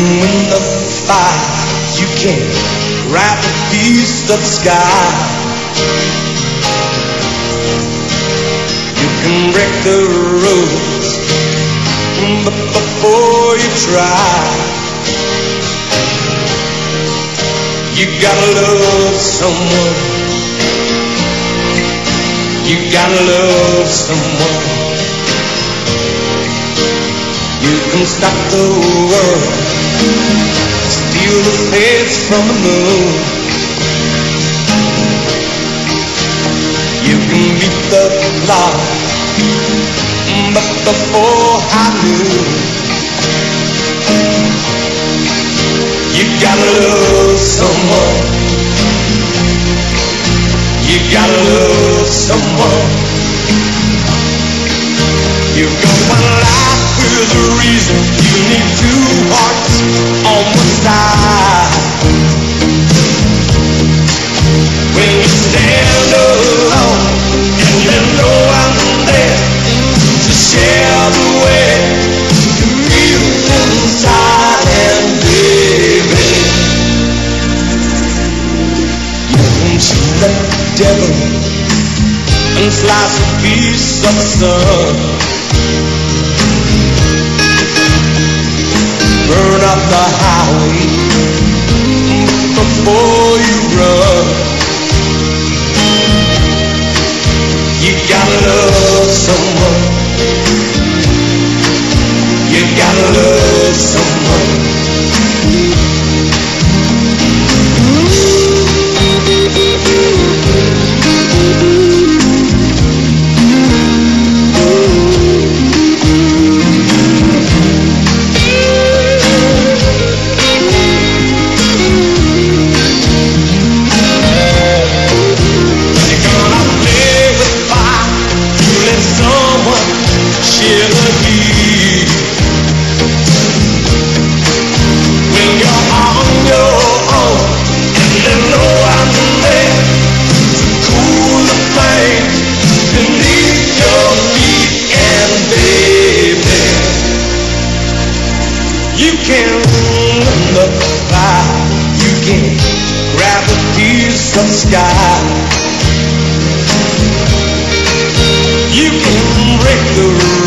win the fight. You can grab a piece of the sky. You can break the rules, but before you try, you gotta love someone. You gotta love someone. You can stop the world, steal the face from the moon. You can beat the clock, but before high noon, you gotta love someone. You gotta love someone. You've got one life with a reason. You need two hearts on one side. When you stand alone and you know I'm there to share the way you feel inside, and baby, you can shoot the devil and slice a piece of the sun. Burn up the highway before you run. You gotta love someone. You gotta love someone. You can win the fight. You can grab a piece of the sky. You can break the rules.